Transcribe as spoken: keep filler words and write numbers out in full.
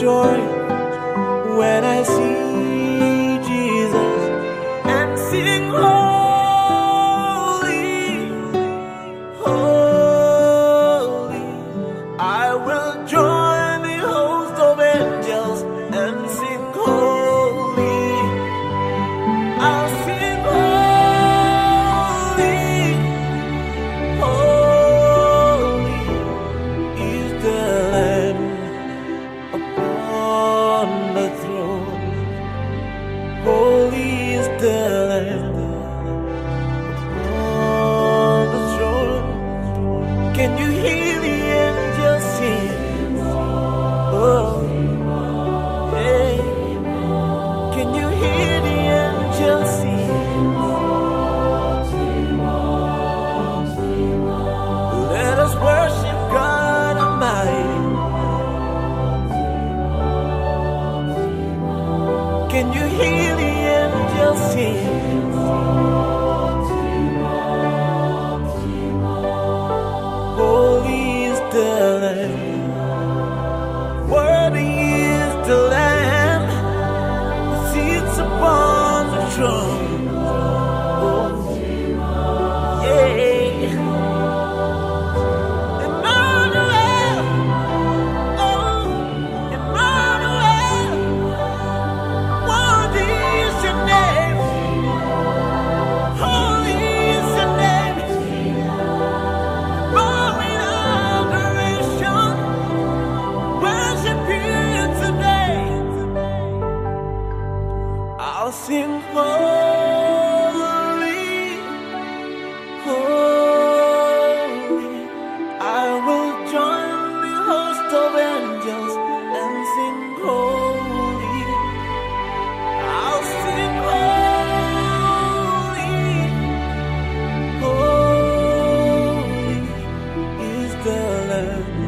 joy when I see Jesus and sing holy, holy. I will join the host of angels and sing holy. I'll sing holy, holy is the Lamb upon the throne. Holy is the Lamb upon the throne. Can you hear the angels sing? Oh, hey. Can you hear the angels sing? Let us worship God Almighty. Can you hear the angels sing? Holy is the Lamb, worthy is the Lamb who sits upon the throne. Oh, yeah. Emmanuel, oh, Emmanuel, worthy is your name, holy is your name, glory and adoration, worship you today. I'll sing holy, holy. I will join the host of angels and sing holy. I'll sing holy, holy is the Lamb